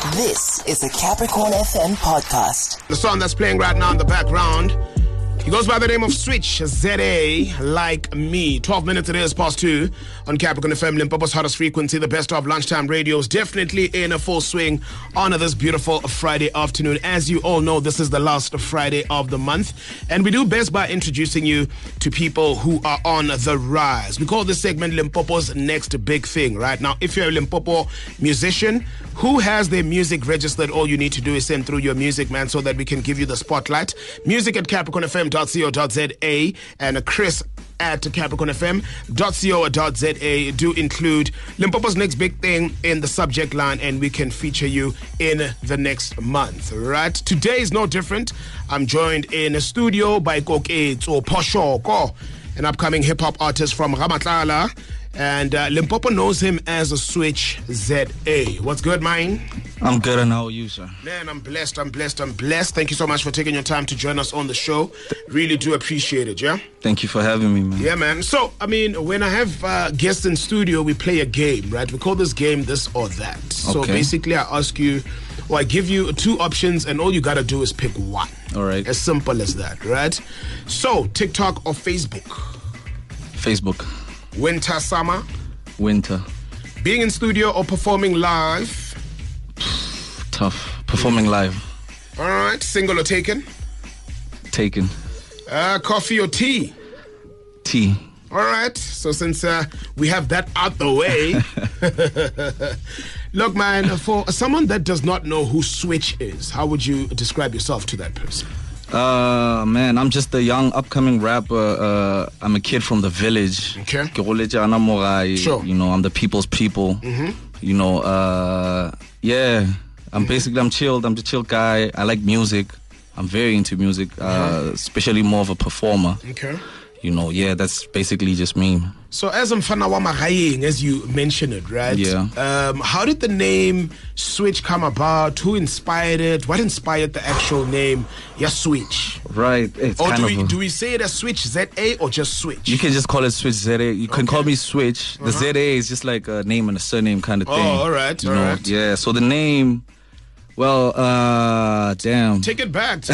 This is the Capricorn FM podcast. The song that's playing right now in the background, he goes by the name of Switch, Z-A, Like Me. 12 minutes it is past 2 on Capricorn FM, Limpopo's hottest frequency. The best of lunchtime radio is definitely in a full swing on this beautiful Friday afternoon. As you all know, this is the last Friday of the month, and we do best by introducing you to people who are on the rise. We call this segment Limpopo's Next Big Thing, right? Now, if you're a Limpopo musician who has their music registered, all you need to do is send through your music, man, so that we can give you the spotlight. Music at capricornfm.co.za and Chris at capricornfm.co.za do include Limpopo's Next Big Thing in the subject line, and we can feature you in the next month, right? Today is no different. I'm joined in a studio by Koketso Poshoko, an upcoming hip-hop artist from Ramatlala. And Limpopo knows him as a Switch Z-A. What's good, man? I'm good, and how are you, sir? Man, I'm blessed. Thank you so much for taking your time to join us on the show. Really do appreciate it, yeah? Thank you for having me, man. Yeah, man. So, I mean, when I have guests in studio, we play a game, right? We call this game This or That. So basically, I ask you, or I give you two options, and all you got to do is pick one. All right. As simple as that, right? So, TikTok or Facebook? Facebook. Winter, summer? Winter. Being in studio or performing live? Tough. Performing live. All right. Single or taken? Taken. Coffee or tea? Tea. All right. So since we have that out the way, look, man, for someone that does not know who Switch is, how would you describe yourself to that person? Man, I'm just a young upcoming rapper. I'm a kid from the village. Okay. Sure. You know, I'm the people's people. Mm-hmm. You know, yeah. I'm chilled. I'm the chill guy. I like music. I'm very into music, especially more of a performer. Okay. You know, yeah, that's basically just me. So as Mfana wa Magaeng, as you mentioned it, right? Yeah. How did the name Switch come about? Who inspired it? What inspired the actual name, Switch? Right. It's or kind do we say it as Switch Z-A or just Switch? You can just call it Switch Z-A. You can call me Switch. The Z-A is just like a name and a surname kind of thing. Oh, all right. Yeah, so the name... Well, damn. Take it back.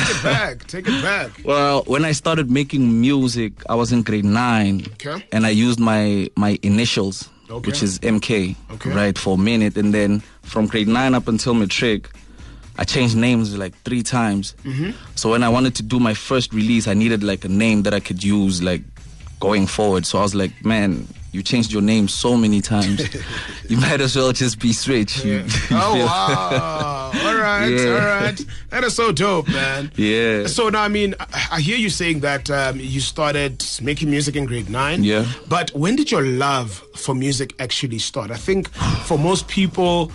Well, when I started making music, I was in grade 9. Okay. And I used my initials, which is MK, right, for a minute. And then from grade 9 up until matric, I changed names like 3 times. Mm-hmm. So when I wanted to do my first release, I needed like a name that I could use like going forward. So I was like, man, you changed your name so many times. You might as well just be Switch. Yeah. Oh, wow. All right. That is so dope, man. Yeah. So now, I mean, I hear you saying that you started making music in grade 9. Yeah. But when did your love for music actually start? I think for most people,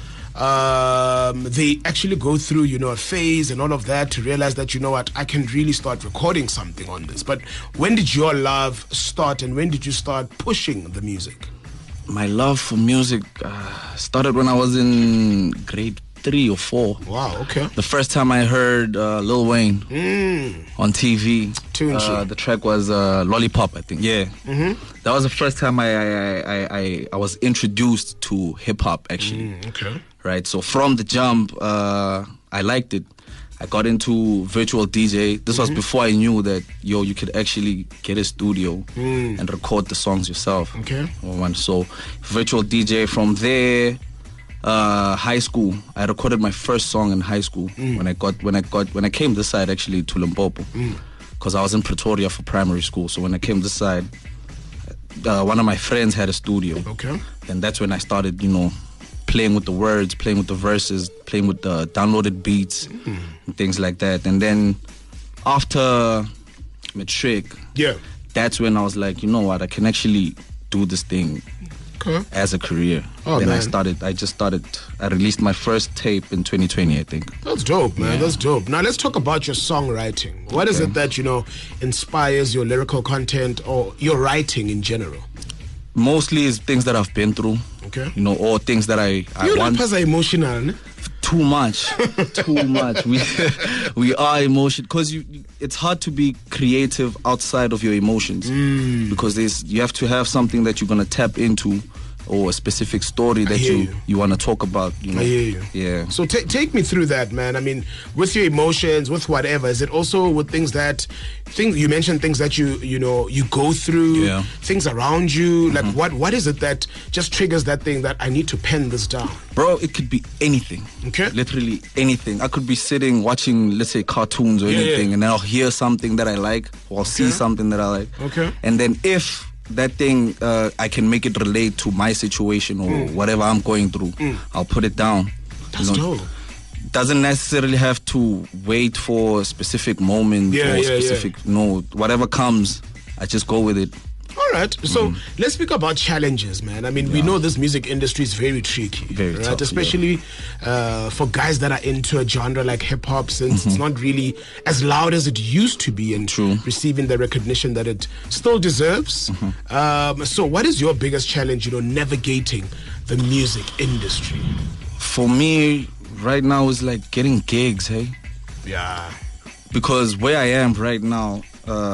they actually go through, a phase and all of that to realize that, I can really start recording something on this. But when did your love start, and when did you start pushing the music? My love for music started when I was in grade 3 or 4. Wow, okay. The first time I heard Lil Wayne on TV, the track was Lollipop, I think. Yeah. Mm-hmm. That was the first time I was introduced to hip-hop, actually. Okay. Right, so from the jump, I liked it. I got into virtual DJ. This was before I knew that, you could actually get a studio and record the songs yourself. Okay. So virtual DJ. From there, high school. I recorded my first song in high school when I came this side actually to Limpopo, because I was in Pretoria for primary school. So when I came this side, one of my friends had a studio. Okay. And that's when I started, playing with the words, playing with the verses, playing with the downloaded beats and things like that. And then after matric, that's when I was like, you know what, I can actually do this thing as a career. Then I released my first tape in 2020, I think. That's dope, man. That's dope. Now let's talk about your songwriting. What is it that, inspires your lyrical content or your writing in general? Mostly is things that I've been through. Okay. Or things that I want. Rappers are emotional, ne? Too much. We are emotional, because it's hard to be creative outside of your emotions, because you have to have something that you're going to tap into or a specific story that you want to talk about. You know? I hear you. Yeah. So take me through that, man. I mean, with your emotions, with whatever, is it also with things you mentioned things that you go through, things around you? Like what is it that just triggers that thing that I need to pen this down? Bro, it could be anything. Okay. Literally anything. I could be sitting watching, let's say, cartoons or anything, and then I'll hear something that I like, or I'll see something that I like. Okay. And then if that thing, I can make it relate to my situation or whatever I'm going through, I'll put it down. That's dope. Doesn't necessarily have to wait for a specific moment or specific, no, whatever comes, I just go with it. All right, so let's speak about challenges, man. I mean, we know this music industry is very tricky, very right? tough, especially for guys that are into a genre like hip hop, since it's not really as loud as it used to be and receiving the recognition that it still deserves. So, what is your biggest challenge, navigating the music industry? For me, right now, is like getting gigs, hey? Yeah. Because where I am right now,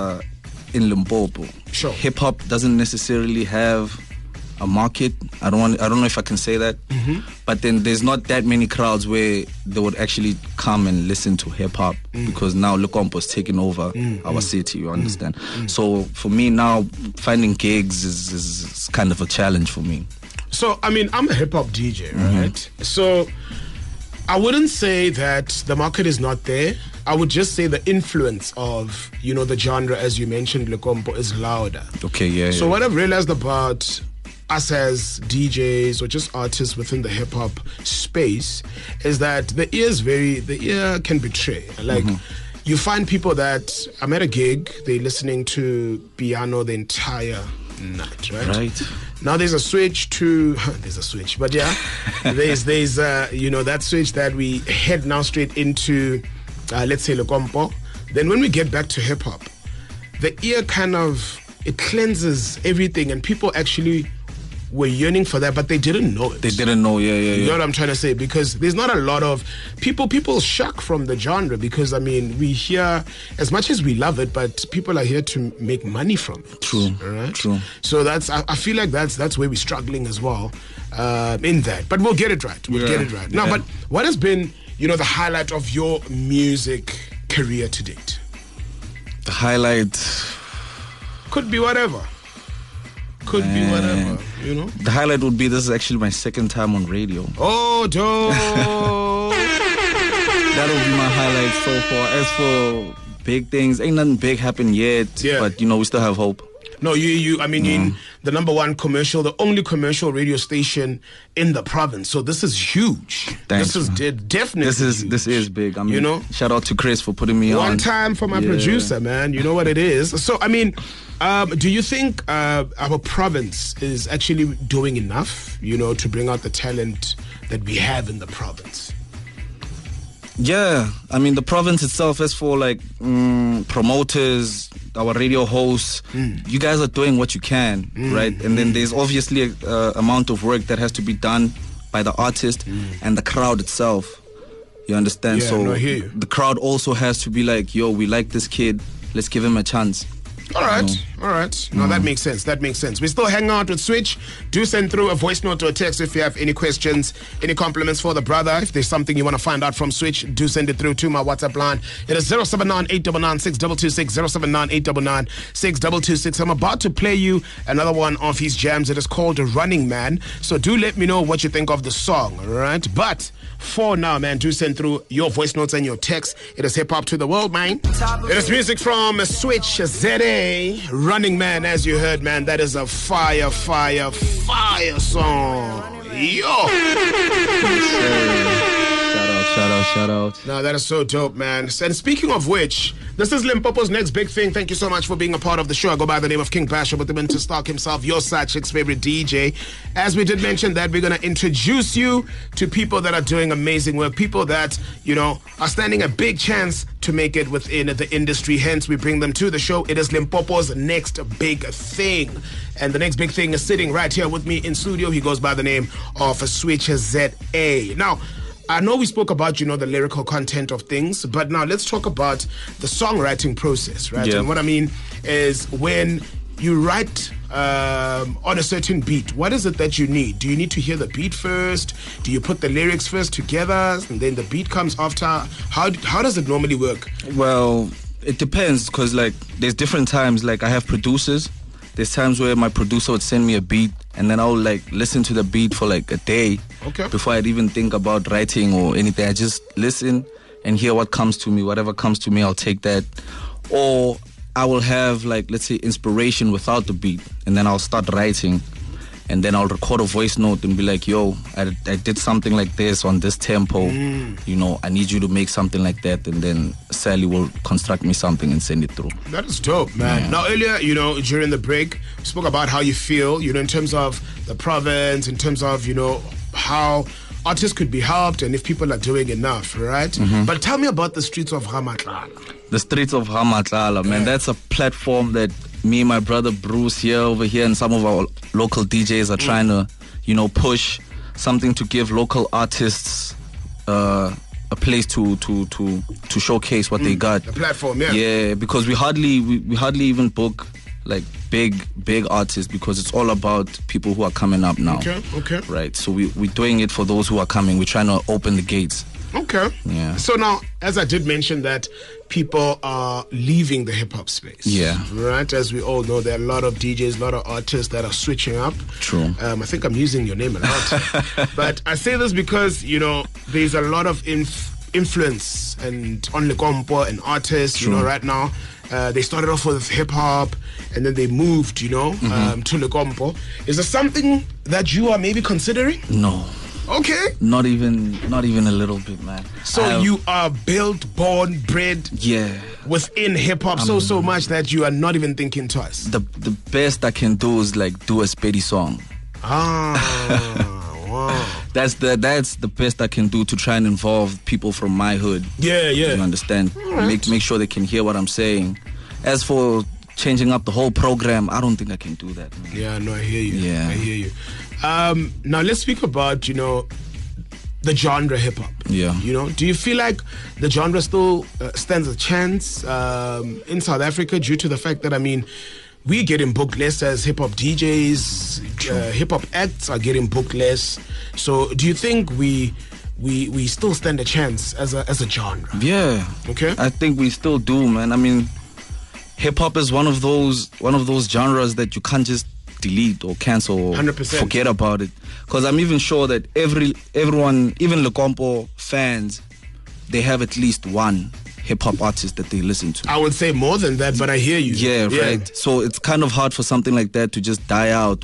in Limpopo, hip hop doesn't necessarily have a market. I don't know if I can say that, but then there's not that many crowds where they would actually come and listen to hip hop because now Lukompo's taking over our city. You understand? So for me now, finding gigs is kind of a challenge for me. So I mean, I'm a hip hop DJ, right? So I wouldn't say that the market is not there. I would just say the influence of, the genre, as you mentioned, Lukompo, is louder. Okay, So what I've realized about us as DJs or just artists within the hip hop space is that the ear can betray. Like, you find people that, I'm at a gig, they're listening to piano the entire night, right? Now there's a switch, but there's that switch that we head now straight into, let's say, Lukompo. Then when we get back to hip hop, the ear it cleanses everything, and people actually were yearning for that, but they didn't know it. They didn't know, You know what I'm trying to say? Because there's not a lot of people shock from the genre, because, I mean, we hear, as much as we love it, but people are here to make money from it. True, right? True. So I feel like that's where we're struggling as well in that. But we'll get it right. Get it right. Now, but what has been, the highlight of your music career to date? The highlight could be whatever. Could be whatever, The highlight would be, this is actually my second time on radio. Oh, dope. That would be my highlight so far. As for big things, ain't nothing big happened yet, but we still have hope. No, you're the number one the only commercial radio station in the province. So this is huge. Thanks, this is definitely huge. This is big. I mean, shout out to Chris for putting me on. One time for my producer, man. You know what it is. So I mean, do you think our province is actually doing enough, to bring out the talent that we have in the province? Yeah, I mean, the province itself, as for like promoters, our radio hosts, you guys are doing what you can, right? And then there's obviously a amount of work that has to be done by the artist and the crowd itself. You understand? So the crowd also has to be like, yo, we like this kid, let's give him a chance. All right. No, that makes sense. We still hang out with Switch. Do send through a voice note or a text if you have any questions, any compliments for the brother. If there's something you want to find out from Switch, do send it through to my WhatsApp line. It is 079-899-6226, 079-899-6226. I'm about to play you another one of his jams. It is called Running Man. So do let me know what you think of the song, all right? But for now, man, do send through your voice notes and your text. It is hip hop to the world, man. It is music from Switch ZA. Running Man, as you heard, man. That is a fire song. Yo. Shout out. No, that is so dope, man. And speaking of which, this is Limpopo's next big thing. Thank you so much for being a part of the show. I go by the name of King Basher, but the man to stalk himself, your side chick's favorite DJ. As we did mention that, we're going to introduce you to people that are doing amazing work, people that, are standing a big chance to make it within the industry. Hence, we bring them to the show. It is Limpopo's next big thing. And the next big thing is sitting right here with me in studio. He goes by the name of Switch ZA. Now, I know we spoke about, the lyrical content of things, but now let's talk about the songwriting process, right? Yeah. And what I mean is when you write on a certain beat, what is it that you need? Do you need to hear the beat first? Do you put the lyrics first together and then the beat comes after? How does it normally work? Well, it depends, because like there's different times. Like I have producers. There's times where my producer would send me a beat and then I would like listen to the beat for like a day before I'd even think about writing or anything. I just listen and hear what comes to me. Whatever comes to me, I'll take that. Or I will have like, let's say, inspiration without the beat, and then I'll start writing, and then I'll record a voice note and be like, yo, I did something like this on this tempo. You know, I need you to make something like that, and then Sally will construct me something and send it through. That is dope, man. Yeah. Now, earlier, you know, during the break, we spoke about how you feel, you know, in terms of the province, in terms of, you know, how artists could be helped and if people are doing enough, right? But tell me about the streets of Ramatlala. The streets of Ramatlala, man. That's a platform that me and my brother Bruce over here and some of our local DJs are trying to, you know, push something to give local artists a place to showcase what they got. A platform, Yeah, because we hardly even book like big artists, because it's all about people who are coming up now. Okay. Right. So we're doing it for those who are coming. We're trying to open the gates. Okay. Yeah. So now, as I did mention that people are leaving the hip hop space. Yeah. Right. As we all know, there are a lot of DJs, a lot of artists that are switching up. True. I think I'm using your name a lot, but I say this because, you know, there's a lot of influence and on Lekompo and artists. True. You know, right now. They started off with hip hop and then they moved, you know, to Lekompo. Is there something that you are maybe considering? No. Okay. Not even a little bit, man. So you are built, born, bred within hip hop so much that you are not even thinking twice. The best I can do is like do a Speedy song. Wow. That's the best I can do to try and involve people from my hood. Yeah. You understand? Right. Make sure they can hear what I'm saying. As for changing up the whole program, I don't think I can do that, man. Yeah, no, I hear you. Yeah. I hear you. Now let's speak about, you know, the genre hip hop. Yeah. You know, do you feel like the genre still stands a chance in South Africa due to the fact that, I mean, we getting booked less as hip hop DJs, hip hop acts are getting booked less. So do you think we still stand a chance as a genre? Yeah. Okay. I think we still do, man. I mean, hip hop is one of those genres that you can't just delete or cancel or 100%. Forget about it. Because I'm even sure that everyone, even Lekompo fans, they have at least one hip-hop artist that they listen to. I would say more than that, but I hear you. Yeah, right. So it's kind of hard for something like that to just die out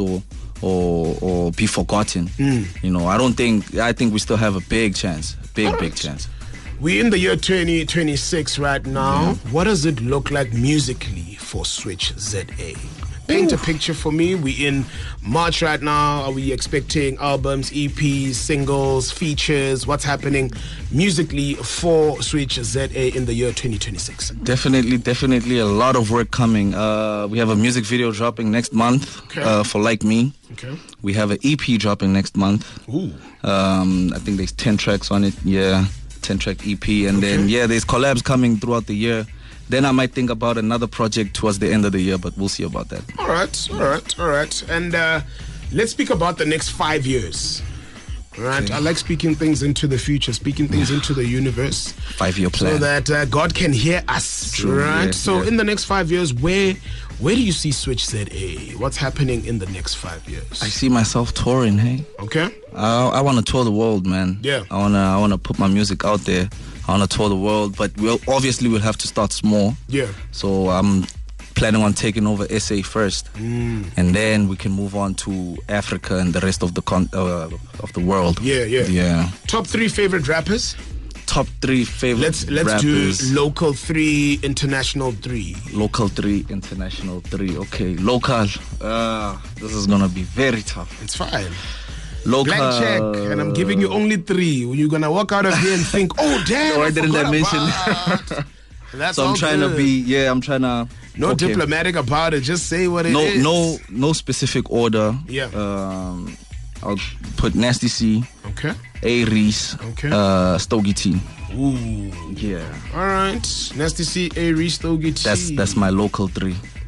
or be forgotten. You know, I think we still have a big chance. Big chance. We're in the year 2026 right now. Yeah. What does it look like musically for Switch ZA? Paint a picture for me. We're in March right now. Are we expecting albums, EPs, singles, features? What's happening musically for Switch ZA in the year 2026? Definitely a lot of work coming. We have a music video dropping next month for Like Me. Okay. We have an EP dropping next month. Ooh. I think there's 10 tracks on it. Yeah, 10-track EP. And then, there's collabs coming throughout the year. Then I might think about another project towards the end of the year, but we'll see about that. All right. And let's speak about the next 5 years. Right? Okay. I like speaking things into the future, speaking things into the universe. 5-year plan. So that God can hear us. True, right? So in the next 5 years, where do you see Switch ZA? What's happening in the next 5 years? I see myself touring, hey? Okay. I want to tour the world, man. Yeah. I wanna put my music out there. I want to tour the world, but we'll have to start small. Yeah. So I'm planning on taking over SA first, and then we can move on to Africa and the rest of the world. Yeah. Top 3 favorite rappers? Top 3 favorite Let's rappers. do local 3, international 3. Local 3, international 3. Okay, local. This is gonna be very tough. It's fine. Local. Blank check, and I'm giving you only 3. You're gonna walk out of here and think, "Oh damn!" Why didn't I mention? That's so I'm trying to be. I'm trying to. No diplomatic about it. Just say what it is. No specific order. Yeah. I'll put Nasty C. Okay. A-Reese. Okay. Stogie T. Ooh. Yeah. All right. Nasty C, A-Reese, Stogie T. That's my local 3.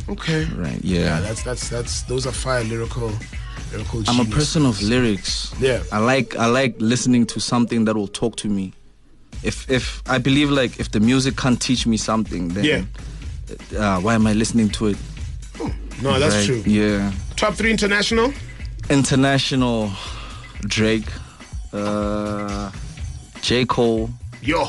Okay. Right. Yeah. That's those are fire lyrical. I'm a person of lyrics. Yeah. I like listening to something that will talk to me. If I believe like if the music can't teach me something, then why am I listening to it? No, that's true. Yeah. Top 3 international? International, Drake, J. Cole. Yo.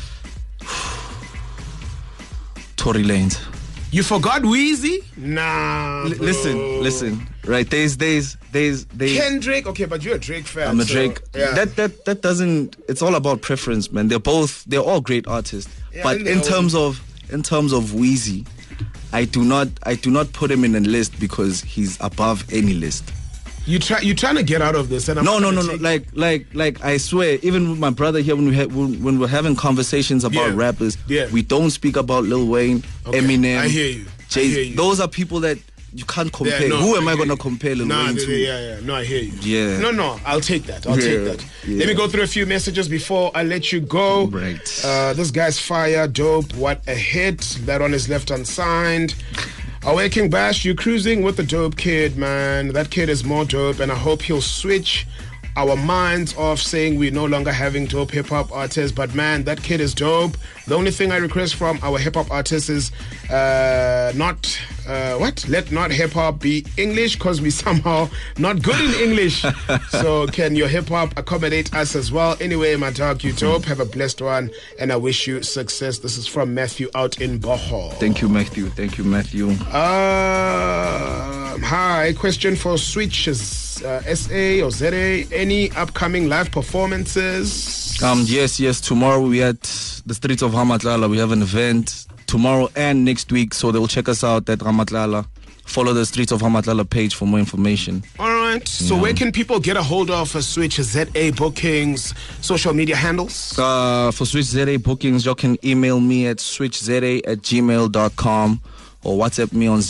Tory Lanez. You forgot Weezy? Nah. Listen. Right, there's Kendrick. Okay, but you're a Drake fan. I'm a Drake. Yeah. That doesn't. It's all about preference, man. They're all great artists. Yeah, but in terms of Weezy, I do not put him in a list because he's above any list. You're trying to get out of this, and No. Like I swear, even with my brother here, when we're having conversations about rappers, we don't speak about Lil Wayne, Eminem. I hear you. Jay. Those are people that you can't compare. Yeah, no, who am I going to compare Lil Wayne to? Yeah. No, I hear you. Yeah. No, I'll take that. Yeah. Let me go through a few messages before I let you go. Right. This guy's fire, dope. What a hit. That one is left unsigned. Away King Bash, you cruising with the dope kid, man. That kid is more dope, and I hope he'll switch our minds off saying we're no longer having dope hip-hop artists. But man, that kid is dope. The only thing I request from our hip-hop artists is let not hip-hop be English, because we somehow not good in English. So can your hip-hop accommodate us as well? Anyway, my dog, you dope. Have a blessed one, and I wish you success. This is from Matthew out in Bohol. Thank you, Matthew. Hi, question for Switches. SA or ZA, any upcoming live performances? Yes. Tomorrow we at the streets of Ramatlala. We have an event tomorrow and next week, so they'll check us out at Ramatlala. Follow the Streets of Ramatlala page for more information. All right. So where can people get a hold of Switch ZA bookings, social media handles? For Switch ZA bookings, you can email me at switchza@gmail.com or WhatsApp me on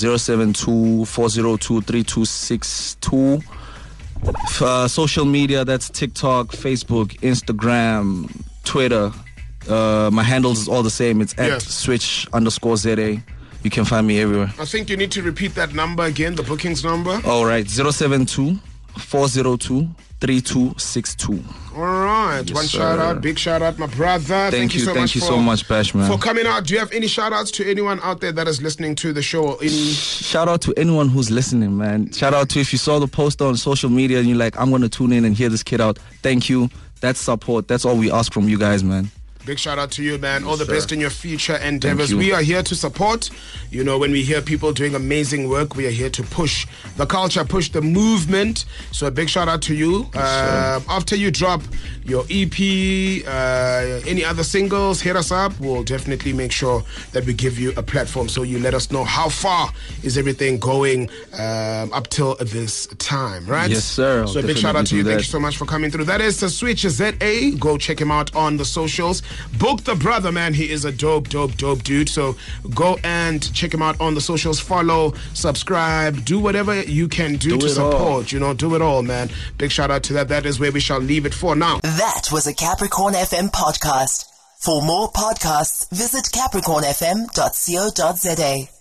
072-402-3262. Social media, that's TikTok, Facebook, Instagram, Twitter. My handles is all the same. It's at switch_ZA. You can find me everywhere. I think you need to repeat that number again, the bookings number. All right, 072-402-3262. All right, yes, one sir. shout out, big shout out, my brother. Thank you so much, Bash, man, for coming out. Do you have any shout outs to anyone out there that is listening to the show? Shout out to anyone who's listening, man. Shout out to if you saw the post on social media and you're like, I'm going to tune in and hear this kid out. Thank you. That's support. That's all we ask from you guys, man. Big shout out to you, man. All the best in your future endeavors. We are here to support. You know, when we hear people doing amazing work, we are here to push the culture, push the movement. So a big shout out to you. After you drop your EP, any other singles, hit us up. We'll definitely make sure that we give you a platform so you let us know how far is everything going up till this time, right? Yes, sir. So a big shout out to you. Thank you so much for coming through. That is the Switch ZA. Go check him out on the socials. Book the brother, man. He is a dope dude. So go and check him out on the socials. Follow, subscribe, do whatever you can do to support. You know, do it all, man. Big shout out to that. That is where we shall leave it for now. That was a Capricorn FM podcast. For more podcasts, visit capricornfm.co.za.